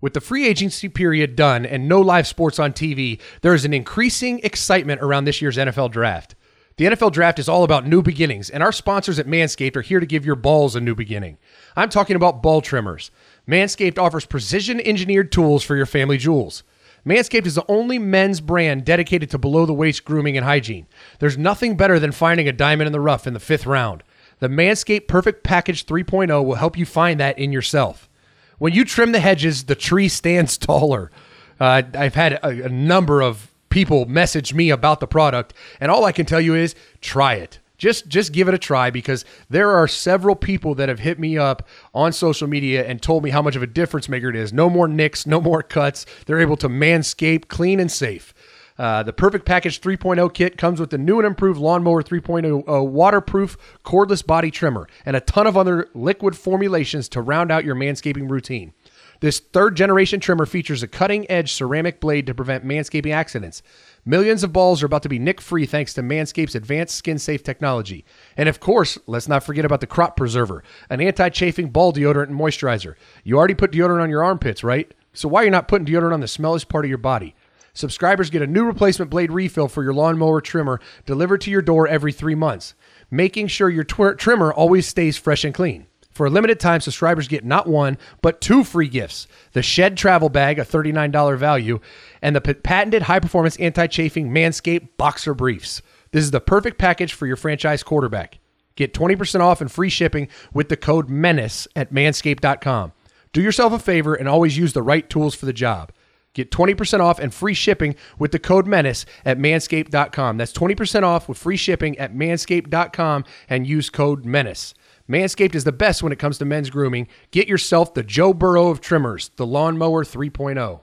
With the free agency period done and no live sports on TV, there is an increasing excitement around this year's NFL Draft. The NFL Draft is all about new beginnings, and our sponsors at Manscaped are here to give your balls a new beginning. I'm talking about ball trimmers. Manscaped offers precision-engineered tools for your family jewels. Manscaped is the only men's brand dedicated to below-the-waist grooming and hygiene. There's nothing better than finding a diamond in the rough in the 5th round. The Manscaped Perfect Package 3.0 will help you find that in yourself. When you trim the hedges, the tree stands taller. I've had a number of people message me about the product, and all I can tell you is try it. Just give it a try, because there are several people that have hit me up on social media and told me how much of a difference maker it is. No more nicks, no more cuts. They're able to manscape clean and safe. The Perfect Package 3.0 kit comes with the new and improved Lawnmower 3.0 waterproof cordless body trimmer and a ton of other liquid formulations to round out your manscaping routine. This 3rd-generation trimmer features a cutting-edge ceramic blade to prevent manscaping accidents. Millions of balls are about to be nick-free thanks to Manscaped's advanced skin-safe technology. And of course, let's not forget about the Crop Preserver, an anti-chafing ball deodorant and moisturizer. You already put deodorant on your armpits, right? So why are you not putting deodorant on the smelliest part of your body? Subscribers get a new replacement blade refill for your lawnmower trimmer delivered to your door every 3 months, making sure your trimmer always stays fresh and clean. For a limited time, subscribers get not one, but 2 free gifts: the Shed Travel Bag, a $39 value, and the patented high-performance anti-chafing Manscaped Boxer Briefs. This is the perfect package for your franchise quarterback. Get 20% off and free shipping with the code MENACE at manscaped.com. Do yourself a favor and always use the right tools for the job. Get 20% off and free shipping with the code MENACE at manscaped.com. That's 20% off with free shipping at manscaped.com and use code MENACE. Manscaped is the best when it comes to men's grooming. Get yourself the Joe Burrow of trimmers, the Lawnmower 3.0.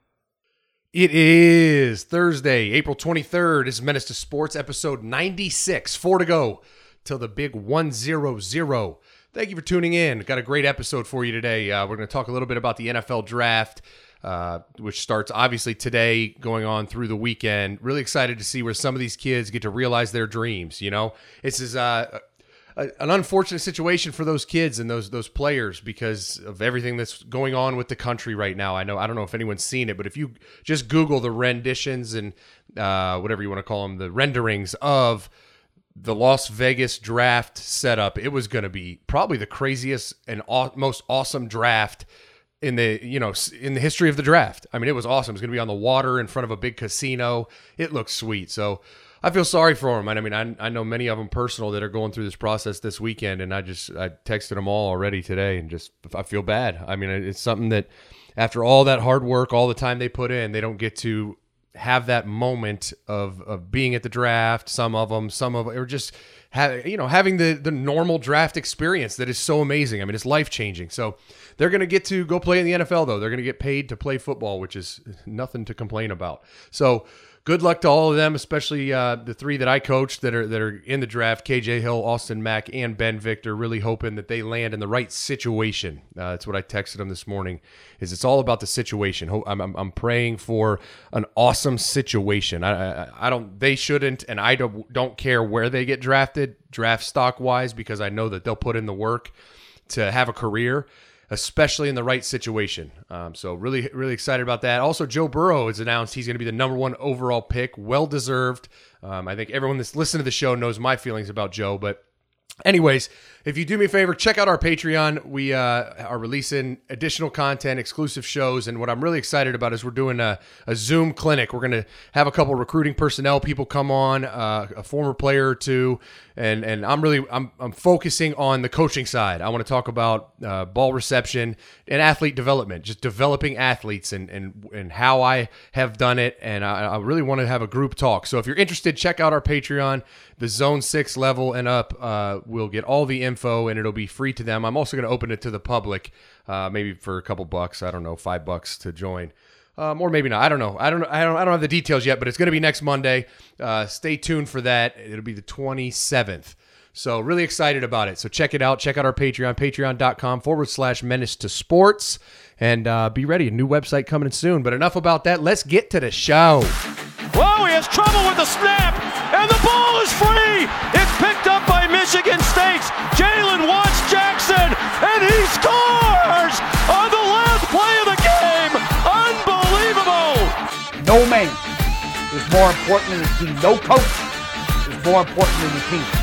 It is Thursday, April 23rd. This is Menace to Sports, episode 96. 4 to go till the big 100. Thank you for tuning in. Got a great episode for you today. We're going to talk a little bit about the NFL Draft, which starts obviously today, going on through the weekend. Really excited to see where some of these kids get to realize their dreams. You know, this is an unfortunate situation for those kids and those players because of everything that's going on with the country right now. I don't know if anyone's seen it, but if you just Google the renditions and whatever you want to call them, the renderings of the Las Vegas draft setup, it was going to be probably the craziest and most awesome draft in the history of the draft. I mean, it was awesome. It's going to be on the water in front of a big casino. It looks sweet. So I feel sorry for them. I mean, I know many of them personal that are going through this process this weekend, and I texted them all already today, and I feel bad. I mean, it's something that after all that hard work, all the time they put in, they don't get to have that moment of being at the draft. Some of them are just having the normal draft experience that is so amazing. I mean, it's life-changing. So they're going to get to go play in the NFL, though. They're going to get paid to play football, which is nothing to complain about. So good luck to all of them, especially the 3 that I coached that are in the draft: KJ Hill, Austin Mack, and Ben Victor. Really hoping that they land in the right situation. That's what I texted them this morning. It's all about the situation. I'm praying for an awesome situation. They shouldn't, and I don't care where they get drafted, draft stock wise, because I know that they'll put in the work to have a career, especially in the right situation. So really, really excited about that. Also, Joe Burrow has announced he's going to be the number 1 overall pick. Well-deserved. I think everyone that's listened to the show knows my feelings about Joe. But anyways, if you do me a favor, check out our Patreon. We are releasing additional content, exclusive shows. And what I'm really excited about is we're doing a Zoom clinic. We're going to have a couple recruiting personnel people come on, a former player or 2. And I'm focusing on the coaching side. I want to talk about ball reception and athlete development, just developing athletes and how I have done it. And I really want to have a group talk. So if you're interested, check out our Patreon. The Zone 6 level and up will get all the info, and it'll be free to them. I'm also going to open it to the public, maybe for a couple bucks. I don't know, $5 to join. Or maybe not. I don't know. I don't have the details yet, but it's going to be next Monday. Stay tuned for that. It'll be the 27th. So really excited about it. So check it out. Check out our Patreon, patreon.com/menace to sports. And be ready. A new website coming soon. But enough about that. Let's get to the show. Whoa, he has trouble with the snap. And the ball is free. It's picked up by Michigan State's Jalen Watts Jackson. And he scores on the last play of the game. more important than the team. No coach is more important than the team.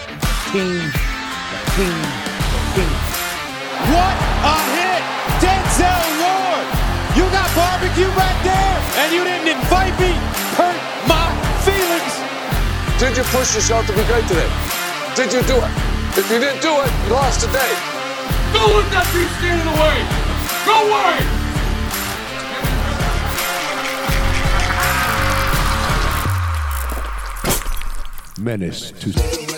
Team. What a hit! Denzel Ward! You got barbecue back there, and you didn't invite me. Hurt my feelings. Did you push yourself to be great today? Did you do it? If you didn't do it, you lost today. Don't let that team stand in the way. Go away. Menace to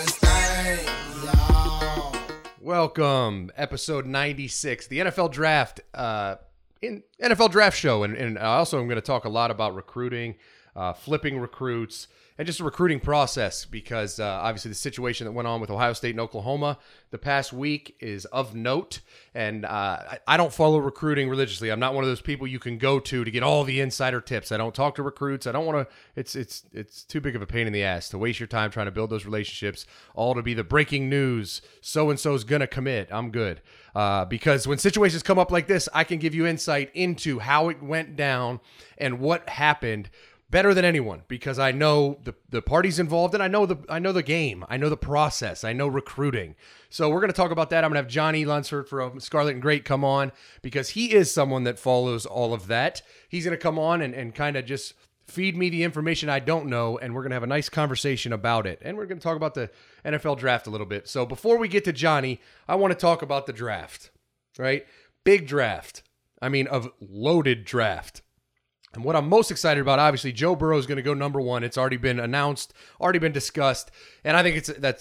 welcome, episode 96, the NFL Draft, in NFL Draft Show, and also I'm going to talk a lot about recruiting, flipping recruits, and just the recruiting process, because obviously the situation that went on with Ohio State and Oklahoma the past week is of note, and I don't follow recruiting religiously. I'm not one of those people you can go to get all the insider tips. I don't talk to recruits. I don't want to. It's too big of a pain in the ass to waste your time trying to build those relationships, all to be the breaking news. So-and-so's going to commit. I'm good. Because when situations come up like this, I can give you insight into how it went down and what happened better than anyone, because I know the parties involved, and I know the game, I know the process, I know recruiting. So we're going to talk about that. I'm going to have Johnny Lunsford from Scarlet and Great come on, because he is someone that follows all of that. He's going to come on and kind of just feed me the information I don't know, and we're going to have a nice conversation about it. And we're going to talk about the NFL draft a little bit. So before we get to Johnny, I want to talk about the draft, right? Big draft. I mean, a loaded draft. And what I'm most excited about, obviously, Joe Burrow is going to go number one. It's already been announced, already been discussed, and I think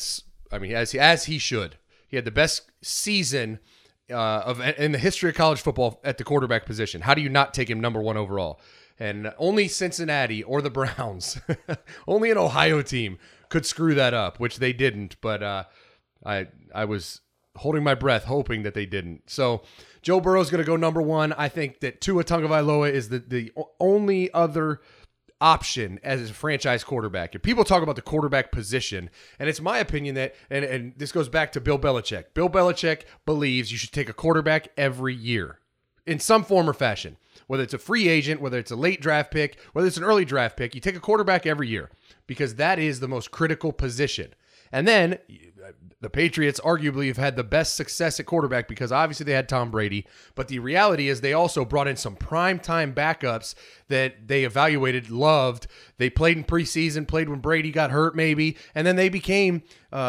as he should. He had the best season in the history of college football at the quarterback position. How do you not take him number one overall? And only Cincinnati or the Browns, only an Ohio team could screw that up, which they didn't. But I was holding my breath, hoping that they didn't. So Joe Burrow's going to go number one. I think that Tua Tagovailoa is the only other option as a franchise quarterback. If people talk about the quarterback position, and it's my opinion that, and this goes back to Bill Belichick. Bill Belichick believes you should take a quarterback every year in some form or fashion. Whether it's a free agent, whether it's a late draft pick, whether it's an early draft pick, you take a quarterback every year because that is the most critical position. And then the Patriots arguably have had the best success at quarterback because obviously they had Tom Brady. But the reality is they also brought in some primetime backups that they evaluated, loved. They played in preseason, played when Brady got hurt maybe, and then they became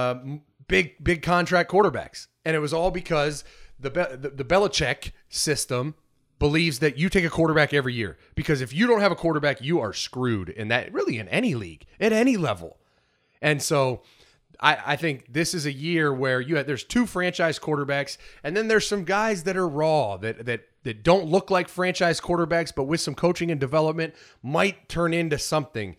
big contract quarterbacks. And it was all because the Belichick system believes that you take a quarterback every year. Because if you don't have a quarterback, you are screwed in any league, at any level. And so I think this is a year where there's two franchise quarterbacks, and then there's some guys that are raw, that don't look like franchise quarterbacks, but with some coaching and development might turn into something.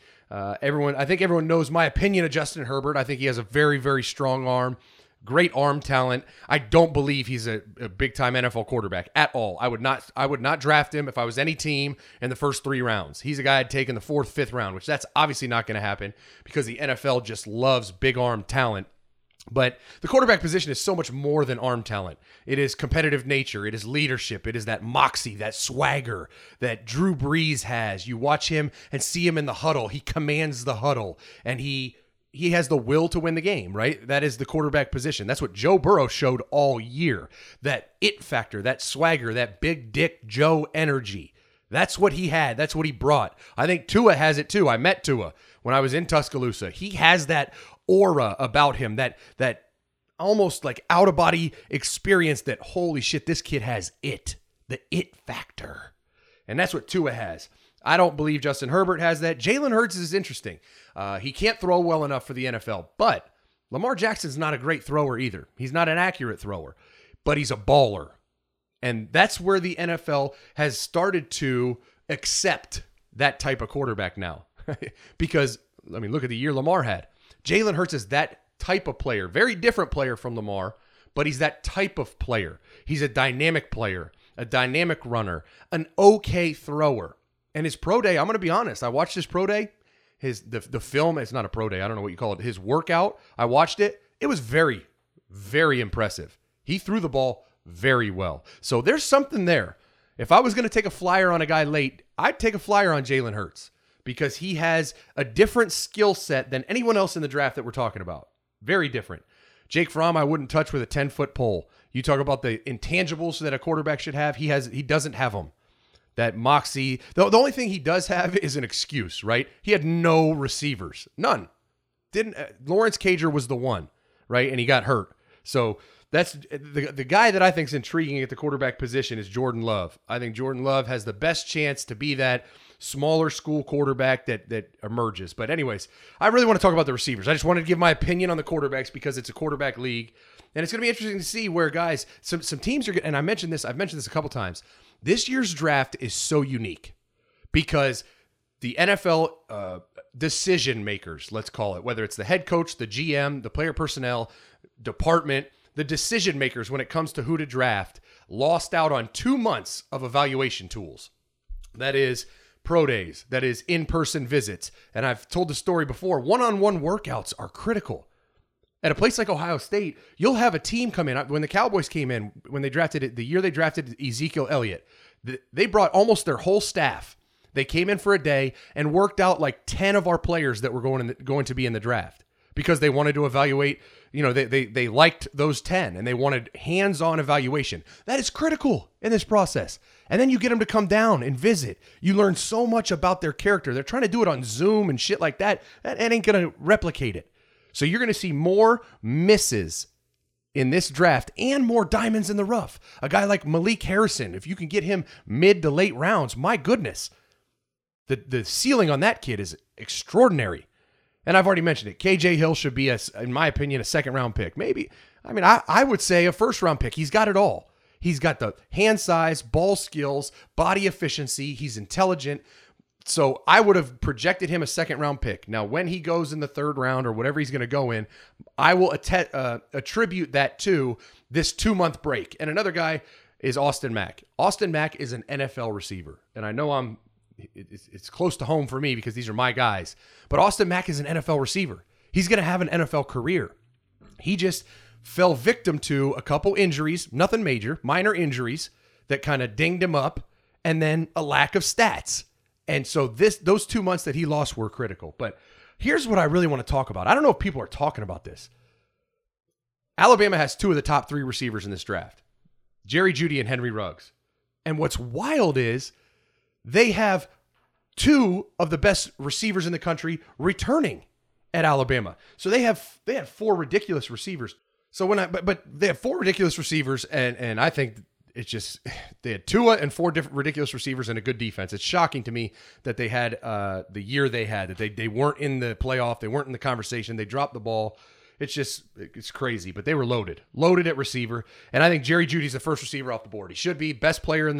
I think everyone knows my opinion of Justin Herbert. I think he has a very, very strong arm, great arm talent. I don't believe he's a big-time NFL quarterback at all. I would not draft him if I was any team in the first 3 rounds. He's a guy I'd take in the 4th, 5th round, which that's obviously not going to happen because the NFL just loves big arm talent. But the quarterback position is so much more than arm talent. It is competitive nature. It is leadership. It is that moxie, that swagger that Drew Brees has. You watch him and see him in the huddle. He commands the huddle, and he has the will to win the game, right? That is the quarterback position. That's what Joe Burrow showed all year. That it factor, that swagger, that big dick Joe energy. That's what he had. That's what he brought. I think Tua has it too. I met Tua when I was in Tuscaloosa. He has that aura about him, that almost like out-of-body experience that, holy shit, this kid has it. The it factor. And that's what Tua has. I don't believe Justin Herbert has that. Jalen Hurts is interesting. He can't throw well enough for the NFL, but Lamar Jackson's not a great thrower either. He's not an accurate thrower, but he's a baller. And that's where the NFL has started to accept that type of quarterback now. Because, I mean, look at the year Lamar had. Jalen Hurts is that type of player. Very different player from Lamar, but he's that type of player. He's a dynamic player, a dynamic runner, an okay thrower. And his pro day, I'm going to be honest, I watched his pro day. The film, it's not a pro day, I don't know what you call it. His workout, I watched it. It was very, very impressive. He threw the ball very well. So there's something there. If I was going to take a flyer on a guy late, I'd take a flyer on Jalen Hurts because he has a different skill set than anyone else in the draft that we're talking about. Very different. Jake Fromm, I wouldn't touch with a 10-foot pole. You talk about the intangibles that a quarterback should have. He doesn't have them. That moxie. The only thing he does have is an excuse, right? He had no receivers. None. Lawrence Cager was the one, right? And he got hurt. So that's the guy that I think is intriguing at the quarterback position is Jordan Love. I think Jordan Love has the best chance to be that smaller school quarterback that emerges. But anyways, I really want to talk about the receivers. I just wanted to give my opinion on the quarterbacks because it's a quarterback league. And it's going to be interesting to see where guys, some teams are, and I've mentioned this a couple times. This year's draft is so unique because the NFL decision makers, let's call it, whether it's the head coach, the GM, the player personnel department, the decision makers when it comes to who to draft, lost out on 2 months of evaluation tools. That is pro days, that is in-person visits. And I've told the story before, one-on-one workouts are critical. At a place like Ohio State, you'll have a team come in. When the Cowboys came in, when they drafted it, the year they drafted Ezekiel Elliott, they brought almost their whole staff. They came in for a day and worked out like 10 of our players that were going to be in the draft because they wanted to evaluate. You know, they liked those 10 and they wanted hands-on evaluation. That is critical in this process. And then you get them to come down and visit. You learn so much about their character. They're trying to do it on Zoom and shit like that. That ain't going to replicate it. So you're going to see more misses in this draft and more diamonds in the rough. A guy like Malik Harrison, if you can get him mid to late rounds, my goodness. The ceiling on that kid is extraordinary. And I've already mentioned it. KJ Hill should be, in my opinion, a second-round pick. Maybe. I mean, I would say a first-round pick. He's got it all. He's got the hand size, ball skills, body efficiency. He's intelligent. So I would have projected him a second-round pick. Now, when he goes in the third round or whatever he's going to go in, I will attribute that to this 2-month break. And another guy is Austin Mack. Austin Mack is an NFL receiver. And I know it's close to home for me because these are my guys. But Austin Mack is an NFL receiver. He's going to have an NFL career. He just fell victim to a couple injuries, nothing major, minor injuries that kind of dinged him up, and then a lack of stats. And so those 2 months that he lost were critical. But here's what I really want to talk about. I don't know if people are talking about this. Alabama has 2 of the top 3 receivers in this draft, Jerry Jeudy and Henry Ruggs. And what's wild is they have 2 of the best receivers in the country returning at Alabama. So they had 4 ridiculous receivers. So but they have 4 ridiculous receivers, and I think it's just they had Tua and 4 different ridiculous receivers and a good defense. It's shocking to me that they had the year they had, that they weren't in the playoff, they weren't in the conversation, they dropped the ball. It's crazy, but they were loaded at receiver, and I think Jerry Jeudy's the first receiver off the board. He should be best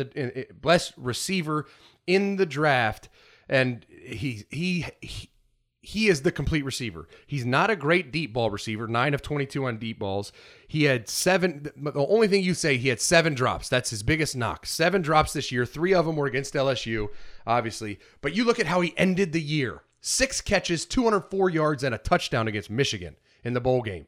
receiver in the draft, and he is the complete receiver. He's not a great deep ball receiver, 9 of 22 on deep balls. He had 7, the only thing you say, he had 7 drops. That's his biggest knock. 7 drops this year. 3 of them were against LSU, obviously. But you look at how he ended the year. 6 catches, 204 yards, and a touchdown against Michigan in the bowl game.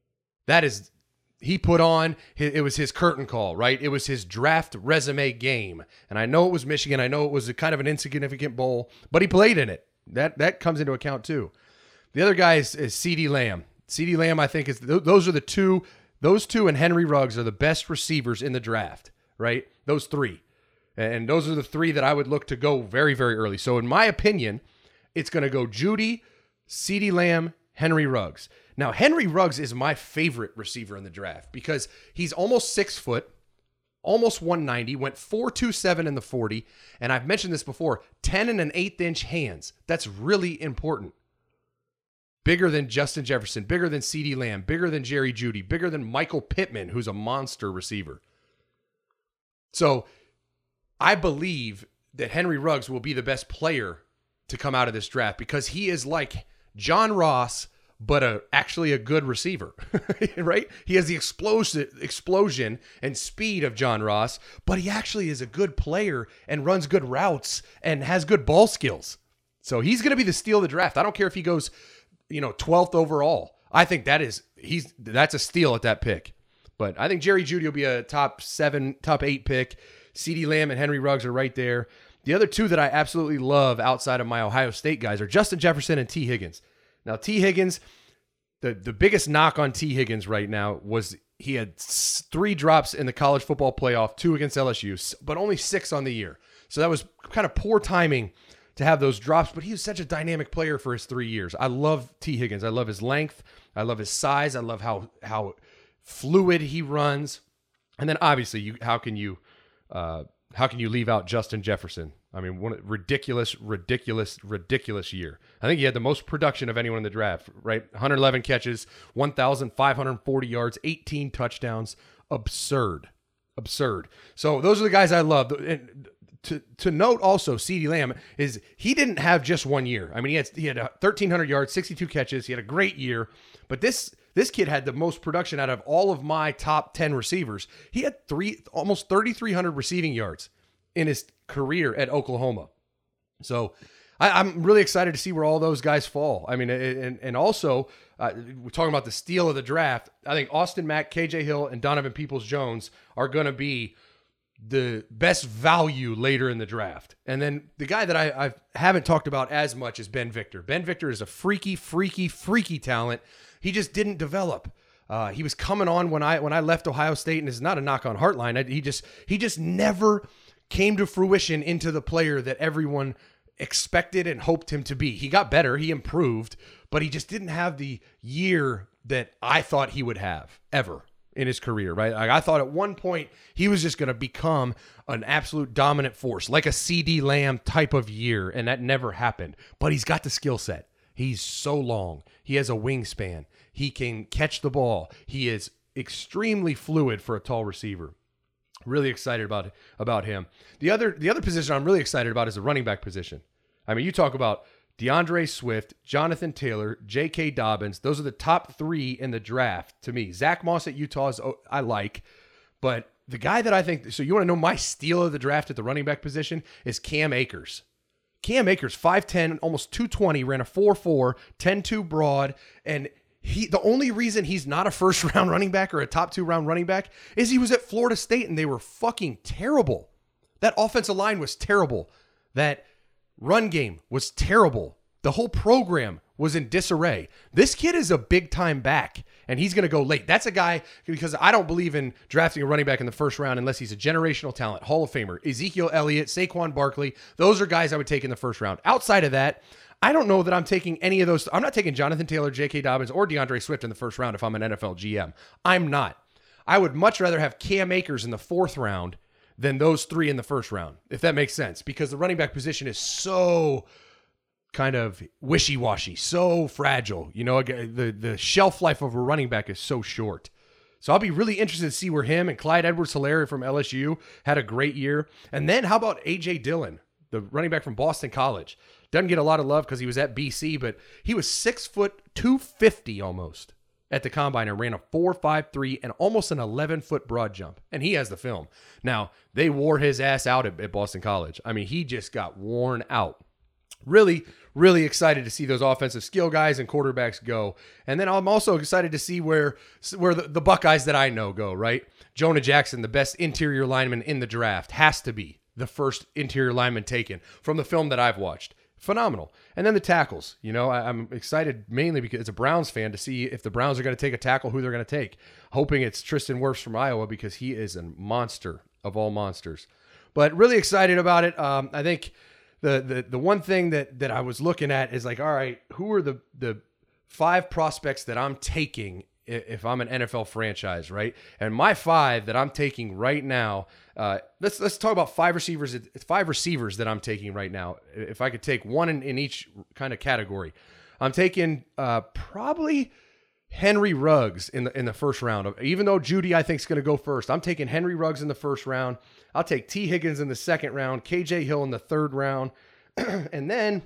He put on, it was his curtain call, right? It was his draft resume game. And I know it was Michigan. I know it was a kind of an insignificant bowl, but he played in it. That comes into account too. The other guy is CeeDee Lamb. CeeDee Lamb, I think, those are the 2. Those 2 and Henry Ruggs are the best receivers in the draft, right? Those 3. And those are the 3 that I would look to go very, very early. So in my opinion, it's going to go Jeudy, CeeDee Lamb, Henry Ruggs. Now, Henry Ruggs is my favorite receiver in the draft because he's almost 6 foot, almost 190, went 4.27 in the 40, and I've mentioned this before, 10 and an 1/8 inch hands. That's really important. Bigger than Justin Jefferson, bigger than CeeDee Lamb, bigger than Jerry Jeudy, bigger than Michael Pittman, who's a monster receiver. So I believe that Henry Ruggs will be the best player to come out of this draft because he is like John Ross, but actually a good receiver, right? He has the explosion and speed of John Ross, but he actually is a good player and runs good routes and has good ball skills. So he's going to be the steal of the draft. I don't care if he goes, 12th overall. I think that's a steal at that pick. But I think Jerry Jeudy will be a top 7, top 8 pick. CeeDee Lamb and Henry Ruggs are right there. The other two that I absolutely love outside of my Ohio State guys are Justin Jefferson and T. Higgins. Now, T. Higgins, the biggest knock on T. Higgins right now was he had 3 drops in the college football playoff, 2 against LSU, but only 6 on the year. So that was kind of poor timing to have those drops, but he was such a dynamic player for his 3 years. I love T. Higgins. I love his length. I love his size. I love how fluid he runs. And then obviously, how can you leave out Justin Jefferson? I mean, ridiculous year. I think he had the most production of anyone in the draft, right? 111 catches, 1,540 yards, 18 touchdowns. Absurd. So those are the guys I love. And to note also, CeeDee Lamb is he didn't have just 1 year. I mean, he had 1,300 yards, 62 catches. He had a great year, but this kid had the most production out of all of my top 10 receivers. He had almost 3,300 receiving yards in his career at Oklahoma. So I'm really excited to see where all those guys fall. I mean, and also we're talking about the steal of the draft. I think Austin Mack, KJ Hill, and Donovan Peoples-Jones are going to be the best value later in the draft. And then the guy that I haven't talked about as much is Ben Victor. Ben Victor is a freaky talent. He just didn't develop. He was coming on when I left Ohio State, and it's not a knock on Heartline. He just never came to fruition into the player that everyone expected and hoped him to be. He got better, he improved, but he just didn't have the year that I thought he would have ever in his career, right? Like, I thought at one point he was just going to become an absolute dominant force, like a CeeDee Lamb type of year, and that never happened. But he's got the skill set. He's so long. He has a wingspan. He can catch the ball. He is extremely fluid for a tall receiver. Really excited about him. The other position I'm really excited about is the running back position. I mean, you talk about DeAndre Swift, Jonathan Taylor, J.K. Dobbins. Those are the top 3 in the draft to me. Zach Moss at Utah I like, but the guy that I think, so you want to know my steal of the draft at the running back position is Cam Akers. Cam Akers, 5'10", almost 220, ran a 4.4, 10.2 broad, and the only reason he's not a first-round running back or a top 2-round running back is he was at Florida State, and they were fucking terrible. That offensive line was terrible. That run game was terrible. The whole program was in disarray. This kid is a big-time back, and he's going to go late. That's a guy, because I don't believe in drafting a running back in the first round unless he's a generational talent, Hall of Famer. Ezekiel Elliott, Saquon Barkley, those are guys I would take in the first round. Outside of that, I don't know that I'm taking any of those. I'm not taking Jonathan Taylor, J.K. Dobbins, or DeAndre Swift in the first round if I'm an NFL GM. I'm not. I would much rather have Cam Akers in the 4th round than those 3 in the first round, if that makes sense, because the running back position is so kind of wishy-washy, so fragile. You know, the shelf life of a running back is so short. So I'll be really interested to see where him and Clyde Edwards-Helaire from LSU had a great year. And then how about A.J. Dillon, the running back from Boston College? Doesn't get a lot of love because he was at BC, but he was 6 foot 250 almost at the combine and ran a 4.53 and almost an 11-foot broad jump. And he has the film. Now, they wore his ass out at Boston College. I mean, he just got worn out. Really, really excited to see those offensive skill guys and quarterbacks go. And then I'm also excited to see where the Buckeyes that I know go, right? Jonah Jackson, the best interior lineman in the draft, has to be the first interior lineman taken from the film that I've watched. Phenomenal. And then the tackles. You know, I'm excited mainly because it's a Browns fan to see if the Browns are going to take a tackle, who they're going to take. Hoping it's Tristan Wirfs from Iowa because he is a monster of all monsters. But really excited about it. I think the one thing that I was looking at is like, all right, who are the 5 prospects that I'm taking if I'm an NFL franchise, right? And my 5 that I'm taking right now, let's talk about 5 receivers. 5 receivers that I'm taking right now. If I could take one in each kind of category, I'm taking probably Henry Ruggs in the first round. Even though Judy I think is going to go first, I'm taking Henry Ruggs in the first round. I'll take T. Higgins in the second round, KJ Hill in the third round, and then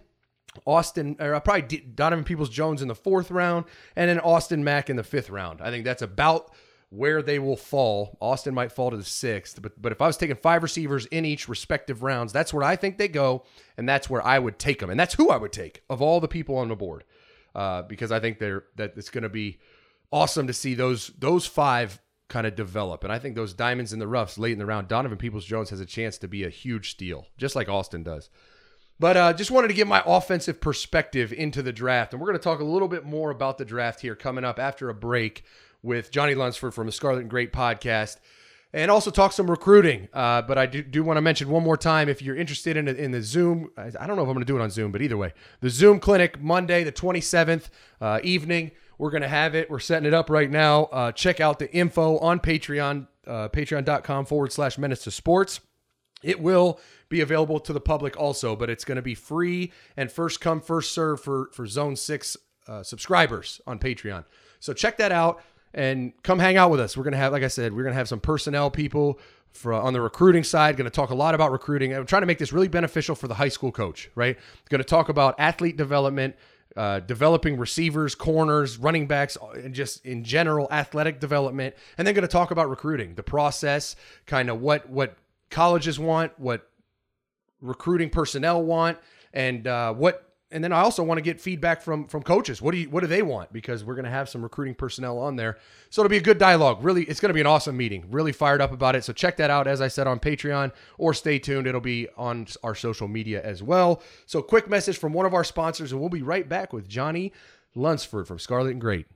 probably Donovan Peoples-Jones in the 4th round, and then Austin Mack in the 5th round. I think that's about where they will fall. Austin might fall to the 6th, but if I was taking 5 receivers in each respective rounds, that's where I think they go, and that's where I would take them, and that's who I would take of all the people on the board, because I think that it's going to be awesome to see those 5 kind of develop. And I think those diamonds in the roughs late in the round, Donovan Peoples-Jones has a chance to be a huge steal, just like Austin does. But just wanted to get my offensive perspective into the draft. And we're going to talk a little bit more about the draft here coming up after a break with Johnny Lunsford from the Scarlet and Great podcast. And also talk some recruiting. But I do want to mention one more time, if you're interested in the Zoom, I don't know if I'm going to do it on Zoom, but either way, the Zoom clinic, Monday the 27th evening, we're going to have it. We're setting it up right now. Check out the info on Patreon, patreon.com/Menace to Sports. It will be available to the public also, but it's going to be free and first come, first serve for Zone 6 subscribers on Patreon. So check that out and come hang out with us. We're going to have, like I said, we're going to have some personnel people on the recruiting side. Going to talk a lot about recruiting. I'm trying to make this really beneficial for the high school coach, right? Going to talk about athlete development, developing receivers, corners, running backs, and just in general athletic development. And then going to talk about recruiting, the process, kind of what colleges want, what recruiting personnel want, and and then I also want to get feedback from coaches. What do they want? Because we're going to have some recruiting personnel on there. So it'll be a good dialogue. Really, it's going to be an awesome meeting. Really fired up about it. So check that out, as I said, on Patreon, or stay tuned. It'll be on our social media as well. So quick message from one of our sponsors, and we'll be right back with Johnny Lunsford from Scarlet and Great.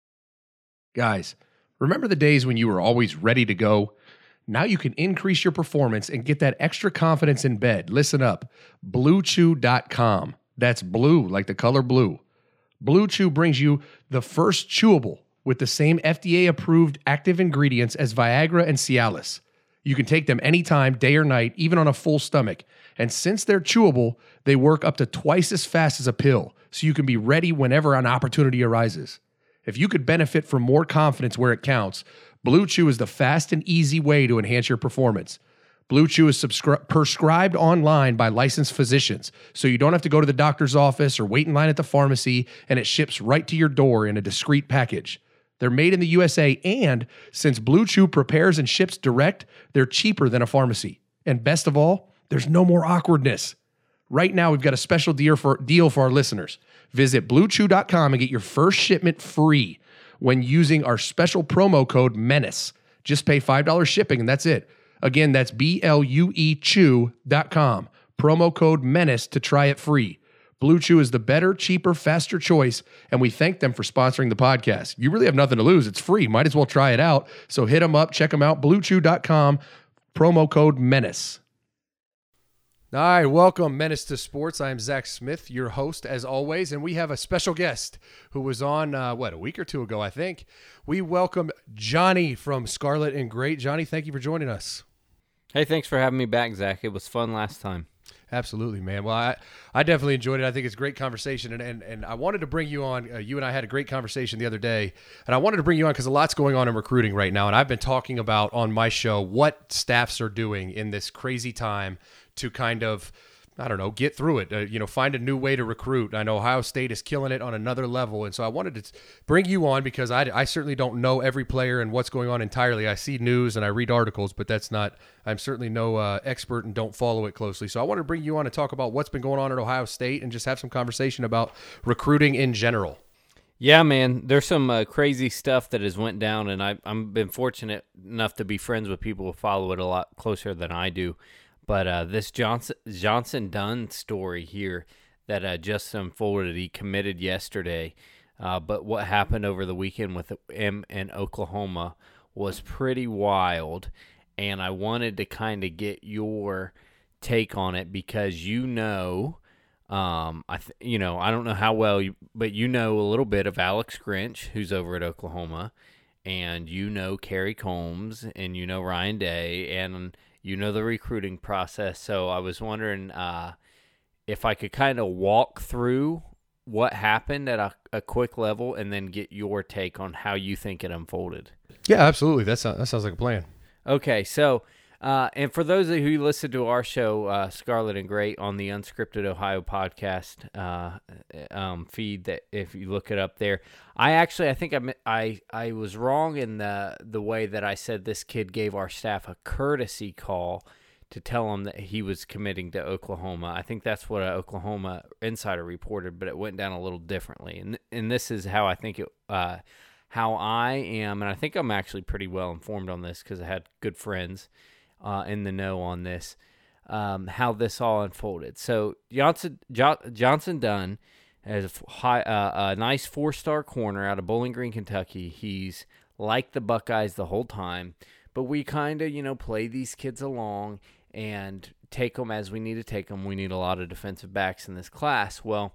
Guys, remember the days when you were always ready to go? Now you can increase your performance and get that extra confidence in bed. Listen up, BlueChew.com. That's blue, like the color blue. Blue Chew brings you the first chewable with the same FDA-approved active ingredients as Viagra and Cialis. You can take them anytime, day or night, even on a full stomach. And since they're chewable, they work up to twice as fast as a pill, so you can be ready whenever an opportunity arises. If you could benefit from more confidence where it counts, Blue Chew is the fast and easy way to enhance your performance. Blue Chew is prescribed online by licensed physicians, so you don't have to go to the doctor's office or wait in line at the pharmacy, and it ships right to your door in a discreet package. They're made in the USA, and since Blue Chew prepares and ships direct, they're cheaper than a pharmacy. And best of all, there's no more awkwardness. Right now, we've got a special deal for our listeners. Visit BlueChew.com and get your first shipment free when using our special promo code MENACE. Just pay $5 shipping, and that's it. Again, that's BLUEChew.com. Promo code MENACE to try it free. Blue Chew is the better, cheaper, faster choice, and we thank them for sponsoring the podcast. You really have nothing to lose. It's free. Might as well try it out. So hit them up. Check them out. BlueChew.com. Promo code MENACE. All right, welcome, Menace to Sports. I'm Zach Smith, your host, as always, and we have a special guest who was on, a week or two ago, I think. We welcome Johnny from Scarlet and Great. Johnny, thank you for joining us. Hey, thanks for having me back, Zach. It was fun last time. Absolutely, man. Well, I definitely enjoyed it. I think it's a great conversation, and I wanted to bring you on. You and I had a great conversation the other day, and I wanted to bring you on because a lot's going on in recruiting right now, and I've been talking about on my show what staffs are doing in this crazy time to kind of, I don't know, get through it, find a new way to recruit. I know Ohio State is killing it on another level, and so I wanted to bring you on because I certainly don't know every player and what's going on entirely. I see news and I read articles, but I'm certainly no expert and don't follow it closely. So I wanted to bring you on to talk about what's been going on at Ohio State and just have some conversation about recruiting in general. Yeah, man, there's some crazy stuff that has went down, and I've been fortunate enough to be friends with people who follow it a lot closer than I do. But this Johnson Dunn story here that just unfolded, he committed yesterday. But what happened over the weekend with him in Oklahoma was pretty wild. And I wanted to kind of get your take on it because I don't know how well, but you know a little bit of Alex Grinch, who's over at Oklahoma, and you know Kerry Combs, and you know Ryan Day, and you know the recruiting process. So I was wondering if I could kind of walk through what happened at a quick level and then get your take on how you think it unfolded. Yeah, absolutely. That sounds like a plan. Okay, so and for those of you who listen to our show, Scarlet and Great, on the Unscripted Ohio podcast feed, that if you look it up there, I think I was wrong in the way that I said this kid gave our staff a courtesy call to tell him that he was committing to Oklahoma. I think that's what an Oklahoma insider reported, but it went down a little differently. And this is how I think it how I am, and I think I'm actually pretty well informed on this because I had good friends in the know on this, how this all unfolded. So Johnson Dunn is a nice 4-star corner out of Bowling Green, Kentucky. He's like the Buckeyes the whole time, but we kind of, play these kids along and take them as we need to take them. We need a lot of defensive backs in this class. Well,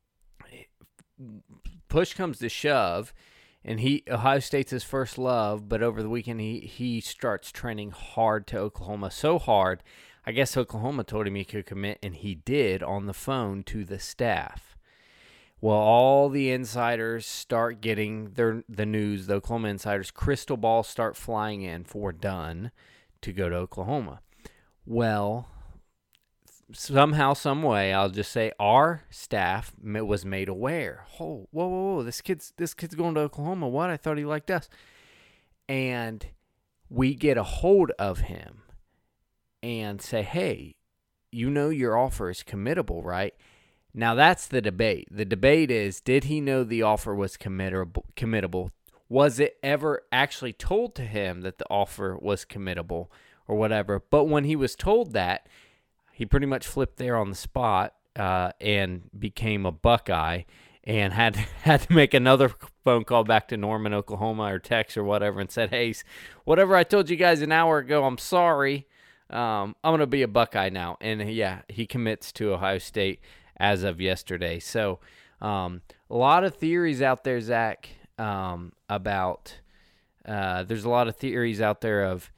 push comes to shove, and Ohio State's his first love, but over the weekend he starts trending hard to Oklahoma, so hard, I guess Oklahoma told him he could commit, and he did on the phone to the staff. Well, all the insiders start getting the news, the Oklahoma insiders, crystal balls start flying in for Dunn to go to Oklahoma. Well, somehow, some way, I'll just say our staff was made aware. Oh, whoa, this kid's going to Oklahoma. What? I thought he liked us. And we get a hold of him and say, hey, your offer is committable, right? Now, that's the debate. The debate is, did he know the offer was committable? Was it ever actually told to him that the offer was committable or whatever? But when he was told that, he pretty much flipped there on the spot and became a Buckeye and had to make another phone call back to Norman, Oklahoma, or text or whatever, and said, hey, whatever I told you guys an hour ago, I'm sorry. I'm going to be a Buckeye now. And, yeah, he commits to Ohio State as of yesterday. So a lot of theories out there, Zach, about there's a lot of theories out there of,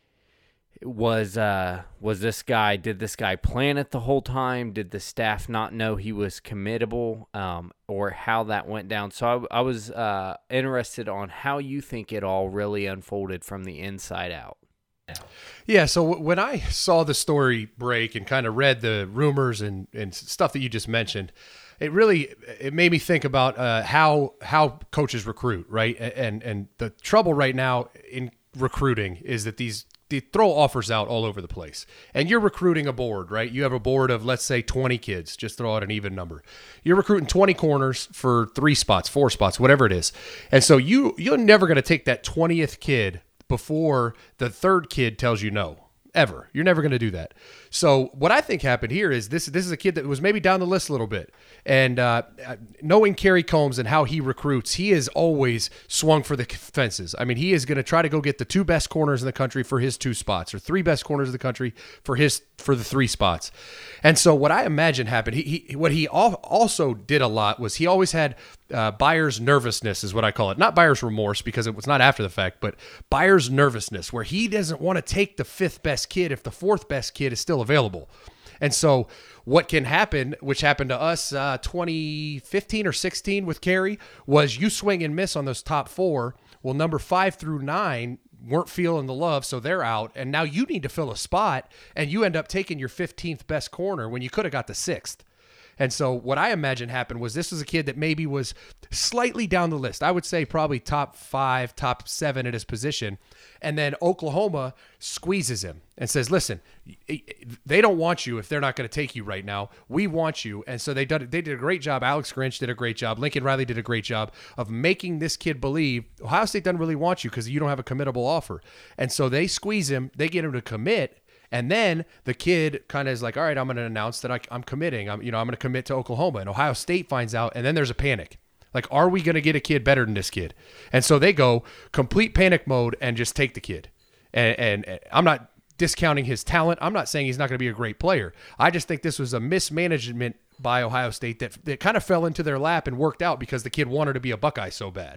did this guy plan it the whole time? Did the staff not know he was committable, or how that went down? So I was interested on how you think it all really unfolded from the inside out. Yeah, so when I saw the story break and kind of read the rumors and stuff that you just mentioned, it made me think about how coaches recruit, right? And the trouble right now in recruiting is that they throw offers out all over the place. And you're recruiting a board, right? You have a board of, let's say, 20 kids. Just throw out an even number. You're recruiting 20 corners for 3 spots, 4 spots, whatever it is. And so you're never going to take that 20th kid before the 3rd kid tells you no, ever. You're never going to do that. So what I think happened here is this is a kid that was maybe down the list a little bit. And knowing Kerry Combs and how he recruits, he has always swung for the fences. I mean, he is going to try to go get the 2 best corners in the country for his 2 spots, or 3 best corners in the country for the 3 spots. And so what I imagine happened, what he also did a lot was he always had buyer's nervousness, is what I call it. Not buyer's remorse, because it was not after the fact, but buyer's nervousness, where he doesn't want to take the 5th best kid if the 4th best kid is still available. And so what can happen, which happened to us 2015 or 16 with Kerry, was you swing and miss on those top 4. Well, number 5 through 9 weren't feeling the love, so they're out. And now you need to fill a spot, and you end up taking your 15th best corner when you could have got the 6th. And so what I imagine happened was this was a kid that maybe was slightly down the list. I would say probably top 5, top 7 at his position. And then Oklahoma squeezes him and says, listen, they don't want you if they're not going to take you right now. We want you. And so they did a great job. Alex Grinch did a great job. Lincoln Riley did a great job of making this kid believe Ohio State doesn't really want you because you don't have a committable offer. And so they squeeze him. They get him to commit. And then the kid kind of is like, all right, I'm going to announce that I'm committing. I'm going to commit to Oklahoma. And Ohio State finds out, and then there's a panic. Like, are we going to get a kid better than this kid? And so they go complete panic mode and just take the kid. And I'm not discounting his talent. I'm not saying he's not going to be a great player. I just think this was a mismanagement by Ohio State that kind of fell into their lap and worked out because the kid wanted to be a Buckeye so bad.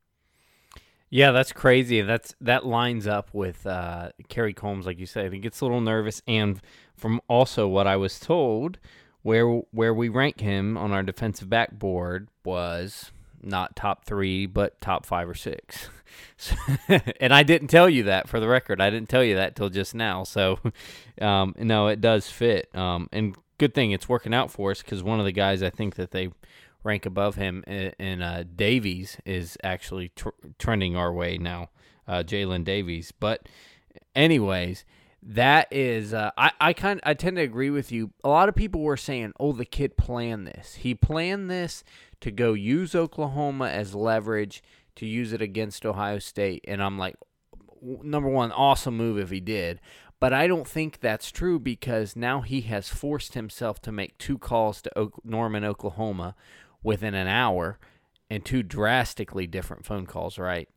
Yeah, that's crazy. That lines up with Kerry Combs, like you said. He gets a little nervous, and from also what I was told, where we rank him on our defensive back board was not top 3, but top 5 or 6. And I didn't tell you that, for the record. I didn't tell you that till just now. So, no, it does fit. And good thing it's working out for us, because one of the guys I think that they rank above him in Davies is actually trending our way now, Jalen Davies. But anyways, that is I tend to agree with you. A lot of people were saying, oh, the kid planned this. He planned this to go use Oklahoma as leverage to use it against Ohio State. And I'm like, number one, awesome move if he did. But I don't think that's true because now he has forced himself to make 2 calls to Norman, Oklahoma within an hour and 2 drastically different phone calls, right?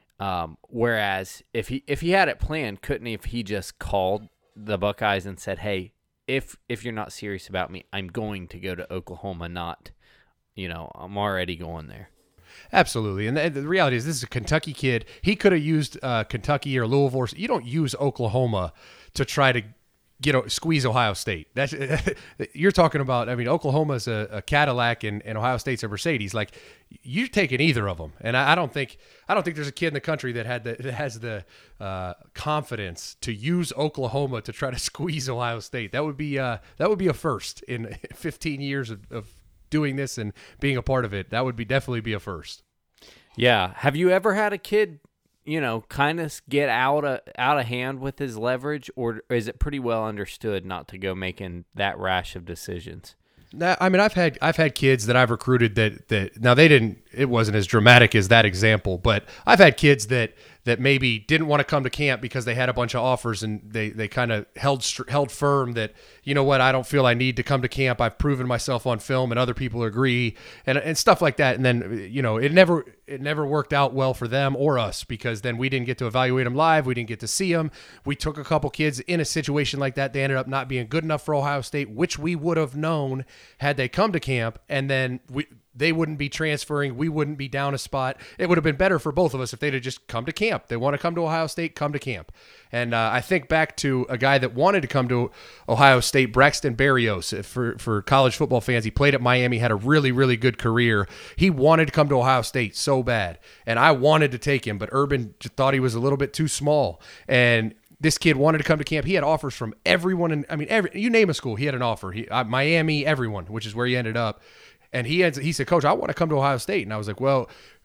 Whereas if he had it planned, couldn't he, if he just called the Buckeyes and said, hey, if you're not serious about me, I'm going to go to Oklahoma, not, I'm already going there. Absolutely. And the reality is this is a Kentucky kid. He could have used Kentucky or Louisville. You don't use Oklahoma to try to squeeze Ohio State. That's you're talking about. I mean, Oklahoma's a Cadillac and Ohio State's a Mercedes. Like, you're taking either of them. And I don't think there's a kid in the country that has the confidence to use Oklahoma to try to squeeze Ohio State. That would be a first in 15 years of doing this and being a part of it. That would definitely be a first. Yeah. Have you ever had a kid, kind of get out of hand with his leverage, or is it pretty well understood not to go making that rash of decisions? I mean, I've had kids that I've recruited that now it wasn't as dramatic as that example, but I've had kids that maybe didn't want to come to camp because they had a bunch of offers and they kind of held firm that, you know what, I don't feel I need to come to camp. I've proven myself on film and other people agree and stuff like that. And then, it never worked out well for them or us because then we didn't get to evaluate them live. We didn't get to see them. We took a couple kids in a situation like that. They ended up not being good enough for Ohio State, which we would have known had they come to camp, and then they wouldn't be transferring. We wouldn't be down a spot. It would have been better for both of us if they'd have just come to camp. They want to come to Ohio State, come to camp. And I think back to a guy that wanted to come to Ohio State, Braxton Berrios. For college football fans, he played at Miami, had a really, really good career. He wanted to come to Ohio State so bad, and I wanted to take him, but Urban thought he was a little bit too small. And this kid wanted to come to camp. He had offers from everyone. You name a school, he had an offer. Miami, everyone, which is where he ended up. And he said, Coach, I want to come to Ohio State. And I was like, well,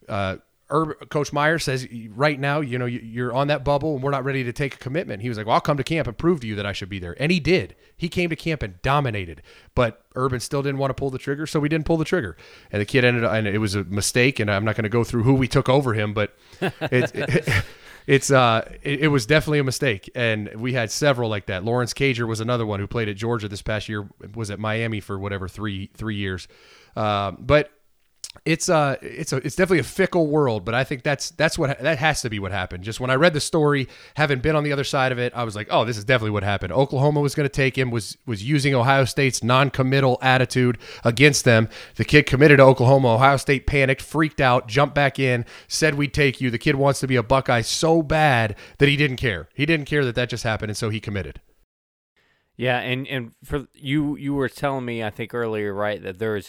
Coach Meyer says right now, you're on that bubble and we're not ready to take a commitment. He was like, well, I'll come to camp and prove to you that I should be there. And he did. He came to camp and dominated. But Urban still didn't want to pull the trigger, so we didn't pull the trigger. And the kid ended up, and it was a mistake, and I'm not going to go through who we took over him, but it was definitely a mistake, and we had several like that. Lawrence Cager was another one who played at Georgia this past year, was at Miami for whatever three years. But it's definitely a fickle world, but I think that has to be what happened. Just when I read the story, having been on the other side of it, I was like, oh, this is definitely what happened. Oklahoma was going to take him, was using Ohio State's non-committal attitude against them. The kid committed to Oklahoma. Ohio State panicked, freaked out, jumped back in, said we'd take you. The kid wants to be a Buckeye so bad that he didn't care. He didn't care that just happened, and so he committed. Yeah, and for you were telling me, I think earlier, right, that there's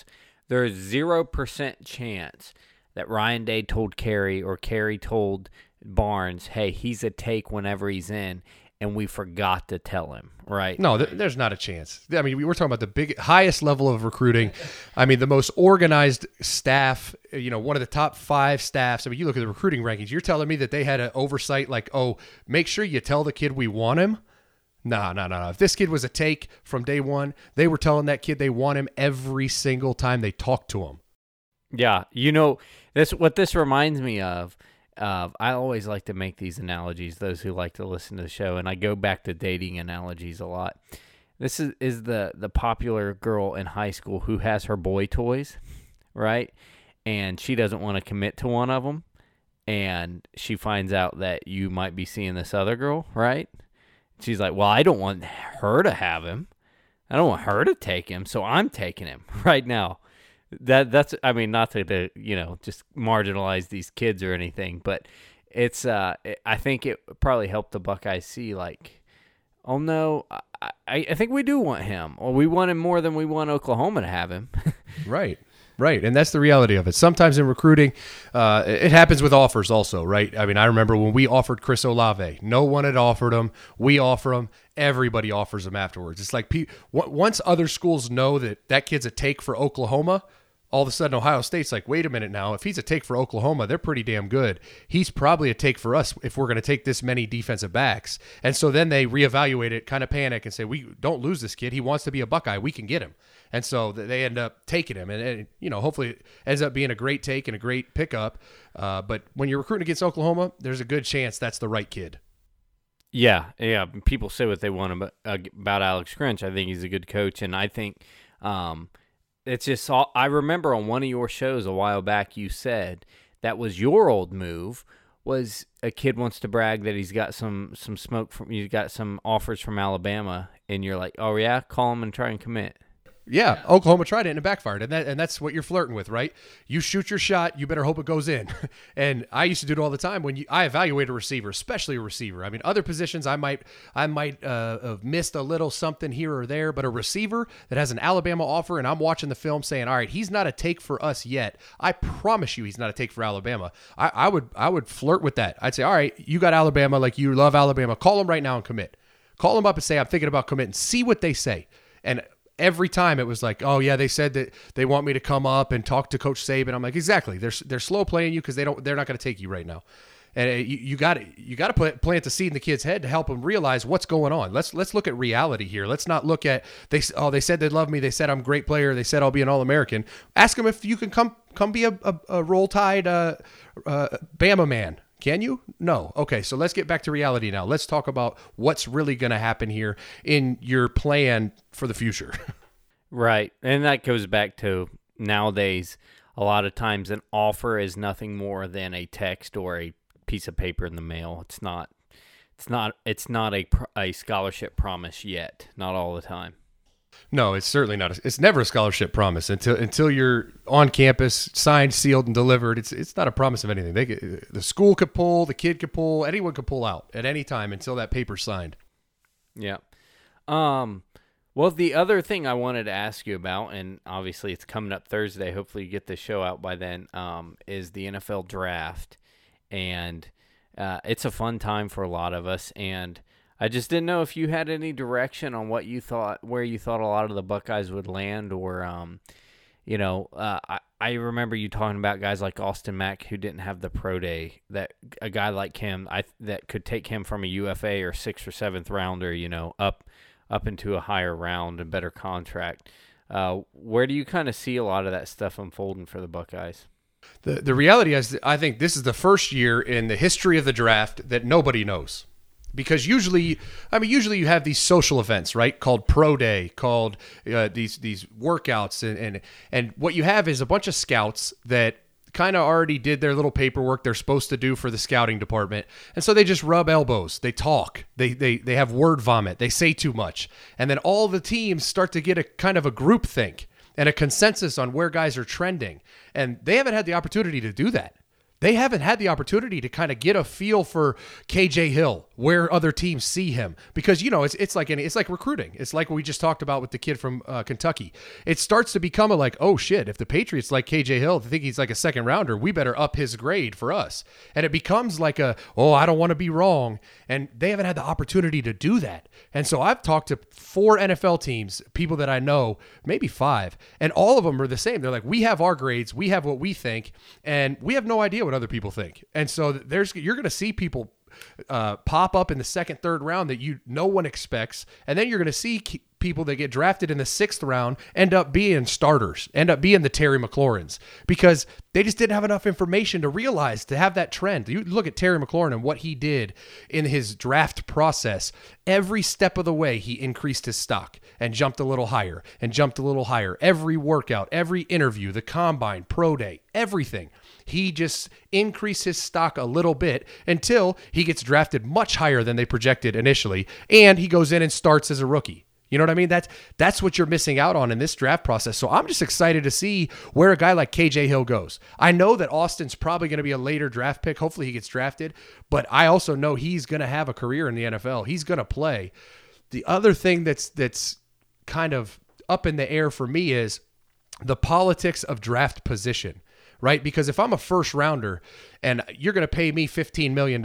0% chance that Ryan Day told Carey or Carey told Barnes, hey, he's a take whenever he's in, and we forgot to tell him, right? No, there's not a chance. I mean, we were talking about the highest level of recruiting. I mean, the most organized staff, one of the top 5 staffs. I mean, you look at the recruiting rankings, you're telling me that they had an oversight like, oh, make sure you tell the kid we want him? No. If this kid was a take from day one, they were telling that kid they want him every single time they talked to him. Yeah, what this reminds me of. I always like to make these analogies, those who like to listen to the show, and I go back to dating analogies a lot. This is the popular girl in high school who has her boy toys, right? And she doesn't want to commit to one of them, and she finds out that you might be seeing this other girl, right? She's like, well, I don't want her to have him. I don't want her to take him, so I'm taking him right now. That's I mean, not to just marginalize these kids or anything, but it's I think it probably helped the Buckeyes see like, oh no, I think we do want him, or we want him more than we want Oklahoma to have him. Right, and that's the reality of it. Sometimes in recruiting, it happens with offers also, right? I mean, I remember when we offered Chris Olave. No one had offered him. We offer him. Everybody offers him afterwards. It's like once other schools know that kid's a take for Oklahoma, all of a sudden Ohio State's like, wait a minute now, if he's a take for Oklahoma, they're pretty damn good. He's probably a take for us if we're going to take this many defensive backs. And so then they reevaluate it, kind of panic and say, we don't lose this kid. He wants to be a Buckeye. We can get him. And so they end up taking him. And hopefully it ends up being a great take and a great pickup. But when you're recruiting against Oklahoma, there's a good chance that's the right kid. Yeah. People say what they want about Alex Grinch. I think he's a good coach, and I think it's just – I remember on one of your shows a while back you said that was your old move was a kid wants to brag that he's got some smoke from – he's got some offers from Alabama, and you're like, oh, yeah, call him and try and commit. Yeah, Oklahoma tried it and it backfired, and that's what you're flirting with, right? You shoot your shot, you better hope it goes in. And I used to do it all the time when I evaluate a receiver, especially a receiver. I mean, other positions I might have missed a little something here or there, but a receiver that has an Alabama offer, and I'm watching the film saying, all right, he's not a take for us yet. I promise you, he's not a take for Alabama. I would flirt with that. I'd say, all right, you got Alabama, like you love Alabama. Call him right now and commit. Call him up and say, I'm thinking about committing. See what they say. And every time it was like, oh yeah, they said that they want me to come up and talk to Coach Saban. I'm like, exactly. They're slow playing you because they're not going to take you right now. And you got to plant the seed in the kid's head to help him realize what's going on. Let's look at reality here. Let's not look at they said they love me. They said I'm a great player. They said I'll be an All-American. Ask them if you can come be a Roll Tide Bama man. Can you? No. Okay, so let's get back to reality now. Let's talk about what's really going to happen here in your plan for the future. Right, and that goes back to nowadays, a lot of times an offer is nothing more than a text or a piece of paper in the mail. It's not a scholarship promise yet, not all the time. No, it's certainly not. It's never a scholarship promise until you're on campus, signed, sealed, and delivered. It's not a promise of anything. The school could pull, the kid could pull, anyone could pull out at any time until that paper's signed. Yeah. Well, the other thing I wanted to ask you about, and obviously it's coming up Thursday, hopefully you get the show out by then, is the NFL draft. And it's a fun time for a lot of us, and I just didn't know if you had any direction on where you thought a lot of the Buckeyes would land, or, I remember you talking about guys like Austin Mack who didn't have the pro day, that a guy like him that could take him from a UFA or 6th or 7th rounder, up into a higher round and better contract. Where do you kind of see a lot of that stuff unfolding for the Buckeyes? The reality is, I think this is the first year in the history of the draft that nobody knows. Because usually you have these social events, right? Called Pro Day, called these workouts, and what you have is a bunch of scouts that kind of already did their little paperwork they're supposed to do for the scouting department, and so they just rub elbows, they talk, they have word vomit, they say too much, and then all the teams start to get a kind of a group think and a consensus on where guys are trending, and they haven't had the opportunity to do that. They haven't had the opportunity to kind of get a feel for KJ Hill, where other teams see him, because it's like recruiting. It's like what we just talked about with the kid from Kentucky. It starts to become oh shit, if the Patriots like KJ Hill, they think he's like a second rounder, we better up his grade for us. And it becomes like I don't want to be wrong, and they haven't had the opportunity to do that. And so I've talked to 4 NFL teams, people that I know, maybe 5, and all of them are the same. They're like, we have our grades, we have what we think, and we have no idea what other people think. And so you're going to see people pop up in the 2nd, 3rd round that no one expects, and then you're going to see people that get drafted in the 6th round end up being starters, end up being the Terry McLaurins, because they just didn't have enough information to realize, to have that trend. You look at Terry McLaurin and what he did in his draft process. Every step of the way, he increased his stock and jumped a little higher and jumped a little higher. Every workout, every interview, the combine, pro day, everything. He just increased his stock a little bit until he gets drafted much higher than they projected initially, and he goes in and starts as a rookie. You know what I mean? That's what you're missing out on in this draft process. So I'm just excited to see where a guy like KJ Hill goes. I know that Austin's probably going to be a later draft pick. Hopefully he gets drafted, but I also know he's going to have a career in the NFL. He's going to play. The other thing that's kind of up in the air for me is the politics of draft position, right? Because if I'm a first rounder and you're going to pay me $15 million,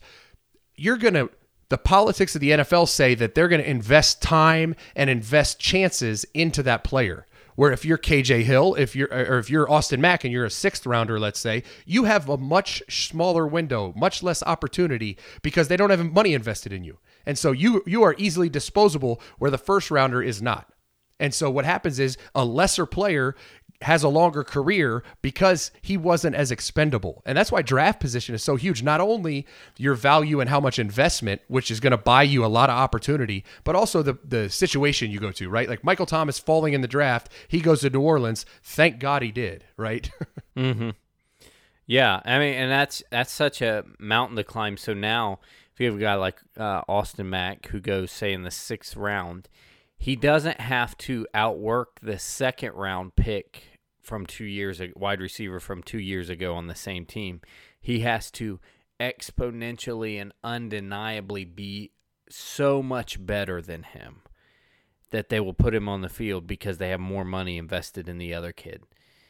the politics of the NFL say that they're going to invest time and invest chances into that player. Where if you're KJ Hill, if you're Austin Mack and you're a 6th rounder, let's say, you have a much smaller window, much less opportunity because they don't have money invested in you. And so you are easily disposable where the 1st rounder is not. And so what happens is a lesser player has a longer career because he wasn't as expendable. And that's why draft position is so huge. Not only your value and how much investment, which is going to buy you a lot of opportunity, but also the situation you go to, right? Like Michael Thomas falling in the draft, he goes to New Orleans. Thank God he did, right? Mm-hmm. Yeah, I mean, and that's such a mountain to climb. So now if you have a guy like Austin Mack who goes, say, in the 6th round, he doesn't have to outwork the 2nd round pick from 2 years ago, wide receiver from 2 years ago on the same team. He has to exponentially and undeniably be so much better than him that they will put him on the field because they have more money invested in the other kid.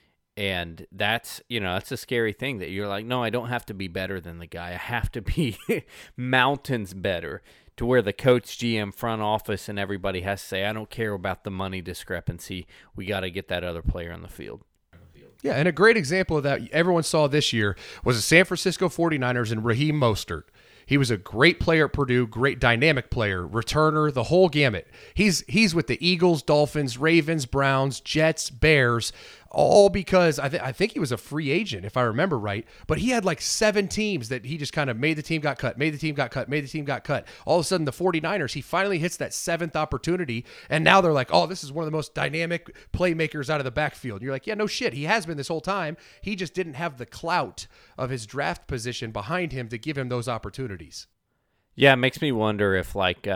And that's a scary thing that you're like, no, I don't have to be better than the guy. I have to be mountains better, to where the coach, GM, front office, and everybody has to say, I don't care about the money discrepancy. We got to get that other player on the field. Yeah, and a great example of that everyone saw this year was the San Francisco 49ers and Raheem Mostert. He was a great player at Purdue, great dynamic player, returner, the whole gamut. He's with the Eagles, Dolphins, Ravens, Browns, Jets, Bears, all because I think he was a free agent, if I remember right. But he had like 7 teams that he just kind of made the team got cut, made the team got cut, made the team got cut. All of a sudden, the 49ers, he finally hits that 7th opportunity, and now they're like, oh, this is one of the most dynamic playmakers out of the backfield. And you're like, yeah, no shit. He has been this whole time. He just didn't have the clout of his draft position behind him to give him those opportunities. Yeah, it makes me wonder if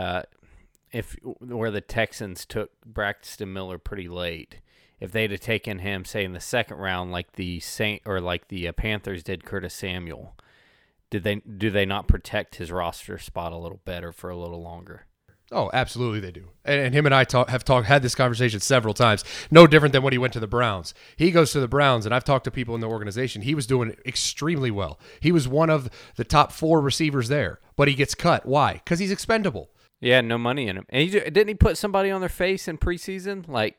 where the Texans took Braxton Miller pretty late, if they'd have taken him, say, in the 2nd round, like the Panthers did Curtis Samuel, do they not protect his roster spot a little better for a little longer? Oh, absolutely they do. And him and I had this conversation several times. No different than when he went to the Browns. He goes to the Browns, and I've talked to people in the organization. He was doing extremely well. He was one of the top 4 receivers there, but he gets cut. Why? Because he's expendable. Yeah, no money in him. And didn't he put somebody on their face in preseason? Like,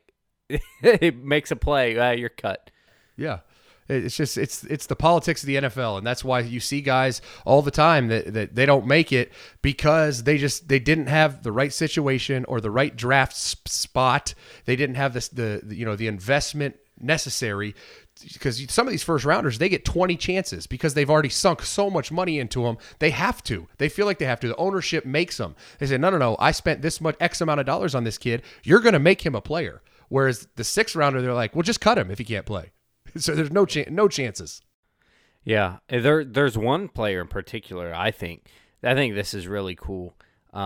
it makes a play, you're cut. Yeah. It's just it's the politics of the NFL, and that's why you see guys all the time that they don't make it because they didn't have the right situation or the right draft spot. They didn't have the investment necessary, because some of these first rounders, they get 20 chances because they've already sunk so much money into them. They have to. They feel like they have to. The ownership makes them. They say, no, I spent this much X amount of dollars on this kid. You're going to make him a player. Whereas the 6th rounder, they're like, well, just cut him if he can't play. So there's no chances. Yeah, there's one player in particular. I think this is really cool.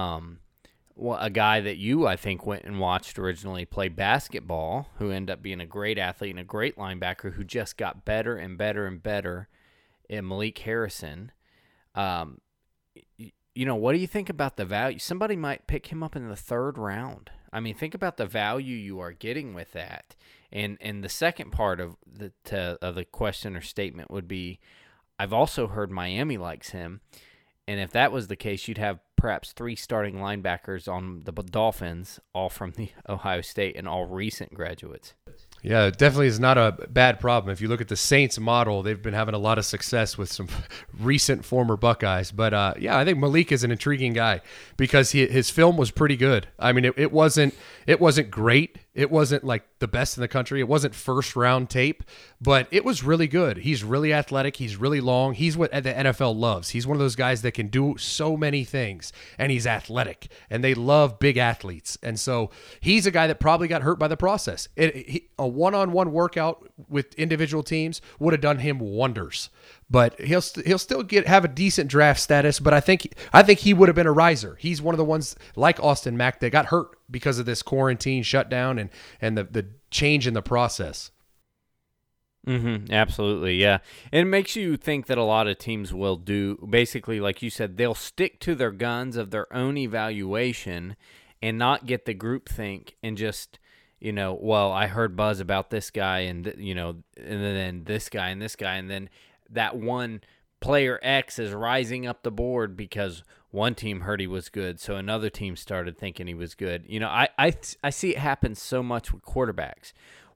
A guy that you, I think, went and watched originally play basketball, who ended up being a great athlete and a great linebacker, who just got better and better and better, in Malik Harrison. What do you think about the value? Somebody might pick him up in the 3rd round. I mean, think about the value you are getting with that. And the second part of the question or statement would be, I've also heard Miami likes him. And if that was the case, you'd have perhaps 3 starting linebackers on the Dolphins, all from the Ohio State and all recent graduates. Yeah, it definitely is not a bad problem. If you look at the Saints model, they've been having a lot of success with some recent former Buckeyes. But I think Malik is an intriguing guy because his film was pretty good. I mean, it wasn't great. It wasn't like the best in the country. It wasn't 1st round tape, but it was really good. He's really athletic. He's really long. He's what the NFL loves. He's one of those guys that can do so many things, and he's athletic, and they love big athletes. And so he's a guy that probably got hurt by the process. A one-on-one workout with individual teams would have done him wonders. But he'll still have a decent draft status. But I think he would have been a riser. He's one of the ones like Austin Mack that got hurt because of this quarantine shutdown and the change in the process. Mm-hmm, absolutely, yeah. And it makes you think that a lot of teams will do, basically, like you said, they'll stick to their guns of their own evaluation and not get the groupthink and just, well, I heard buzz about this guy and then this guy and this guy, and then that one player X is rising up the board because one team heard he was good, so another team started thinking he was good. I see it happen so much with quarterbacks,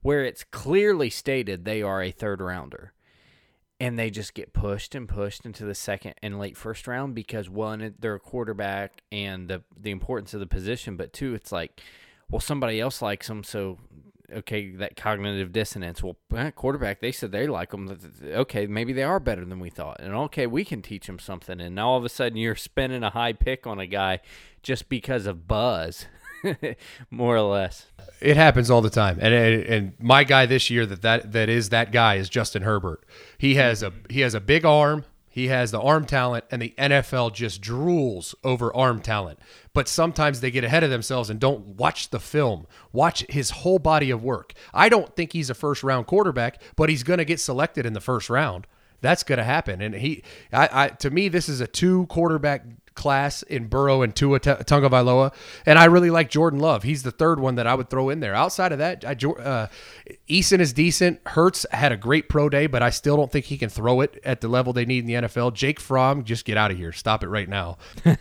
where it's clearly stated they are a third rounder. And they just get pushed and pushed into the second and late first round because, one, they're a quarterback and the importance of the position, but two, it's like, well, somebody else likes them, so, okay, that cognitive dissonance. Well, quarterback, they said they like them. Okay, maybe they are better than we thought. And, okay, we can teach them something. And now all of a sudden you're spending a high pick on a guy just because of buzz, more or less. It happens all the time, and my guy this year that guy is Justin Herbert. He has a big arm. He has the arm talent, and the NFL just drools over arm talent. But sometimes they get ahead of themselves and don't watch the film, watch his whole body of work. I don't think he's a first-round quarterback, but he's going to get selected in the first round. That's going to happen. And to me, this is a 2-quarterback class in Burrow and Tua Tagovailoa, and I really like Jordan Love. He's the third one that I would throw in there. Outside of that, Eason is decent. Hurts had a great pro day, but I still don't think he can throw it at the level they need in the NFL. Jake Fromm, just get out of here. Stop it right now.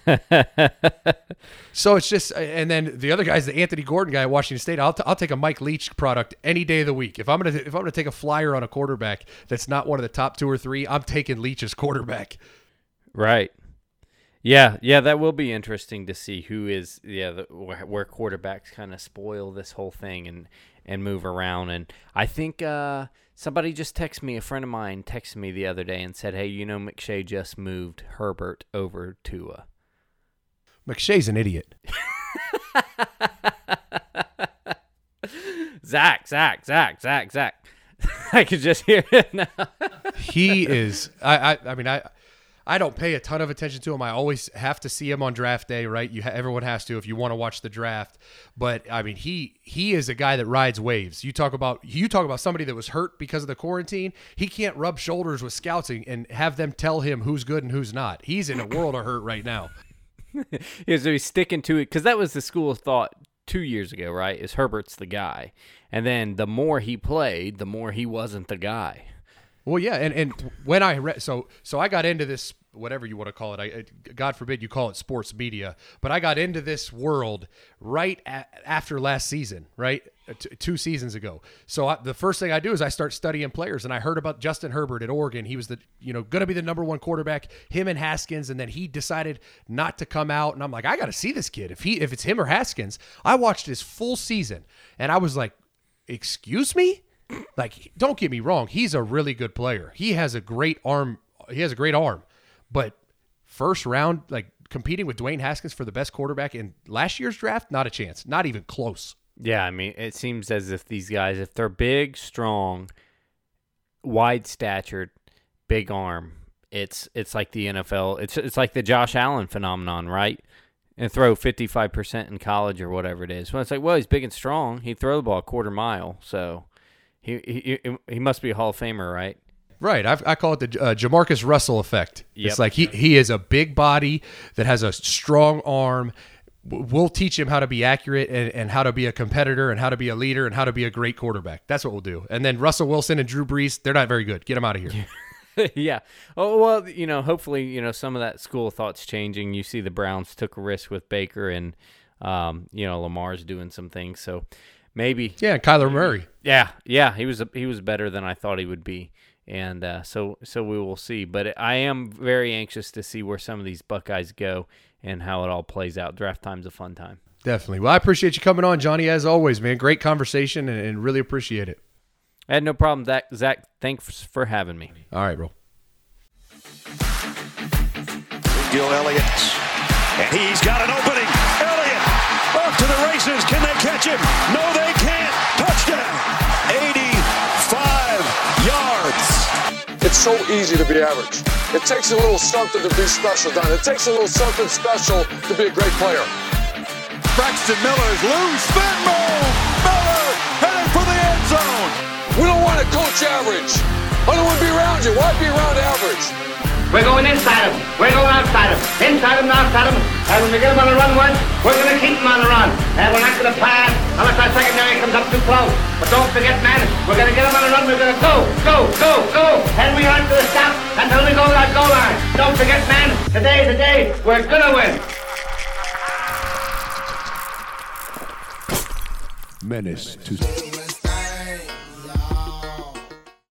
So it's just, and then the other guy's the Anthony Gordon guy at Washington State. I'll take a Mike Leach product any day of the week. If I'm gonna take a flyer on a quarterback that's not one of the top 2 or 3, I'm taking Leach's quarterback. Right. Yeah, that will be interesting to see who is where quarterbacks kind of spoil this whole thing and move around. And I think somebody just texted me, a friend of mine texted me the other day and said, hey, McShay just moved Herbert over Tua. McShay's an idiot. Zach. I could just hear it now. He is, I don't pay a ton of attention to him. I always have to see him on draft day, right? Everyone has to if you want to watch the draft. But he is a guy that rides waves. You talk about somebody that was hurt because of the quarantine. He can't rub shoulders with scouts and have them tell him who's good and who's not. He's in a world of hurt right now. So he's sticking to it because that was the school of thought 2 years ago, right? Is Herbert's the guy, and then the more he played, the more he wasn't the guy. Well, yeah, and when I read, so I got into this, whatever you want to call it, God forbid you call it sports media, but I got into this world right after last season, right, 2 seasons ago. So the first thing I do is I start studying players, and I heard about Justin Herbert at Oregon. He was going to be the number 1 quarterback, him and Haskins, and then he decided not to come out, and I'm like, I got to see this kid. If it's him or Haskins, I watched his full season, and I was like, excuse me? Like, don't get me wrong. He's a really good player. He has a great arm. But first round, like competing with Dwayne Haskins for the best quarterback in last year's draft, not a chance. Not even close. Yeah, I mean, it seems as if these guys, if they're big, strong, wide-statured, big arm, it's like the NFL. It's like the Josh Allen phenomenon, right? And throw 55% in college or whatever it is. Well, it's like, well, he's big and strong. He'd throw the ball a quarter mile, so he must be a Hall of Famer, right? Right. I call it the Jamarcus Russell effect. Yep. It's like he is a big body that has a strong arm. We'll teach him how to be accurate and how to be a competitor and how to be a leader and how to be a great quarterback. That's what we'll do. And then Russell Wilson and Drew Brees, they're not very good. Get them out of here. Yeah. Oh, well, hopefully, some of that school of thought's changing. You see the Browns took a risk with Baker and, Lamar's doing some things. So maybe. Yeah, Kyler Murray. Yeah. He was better than I thought he would be. And so we will see. But I am very anxious to see where some of these Buckeyes go and how it all plays out. Draft time's a fun time. Definitely. Well, I appreciate you coming on, Johnny, as always, man. Great conversation and really appreciate it. I had no problem. Zach, thanks for having me. All right, bro. Gil Elliott. And he's got an opening. Elliott off to the races. Can they catch him? No, they can't. Touchdown. 85 yards. It's so easy to be average. It takes a little something to be special, Don. It takes a little something special to be a great player. Braxton Miller's loose spin move. Miller heading for the end zone. We don't want to coach average. I don't want to be around you. Why be around average? We're going inside them. We're going outside them. Inside them and outside them. And when we get them on the run once, we're going to keep them on the run. And we're not going to pass unless our secondary comes up too close. But don't forget, man, we're going to get them on the run. We're going to go. And we aren't going to stop until we go to that goal line. Don't forget, man, today's the day we're going to win. Menace to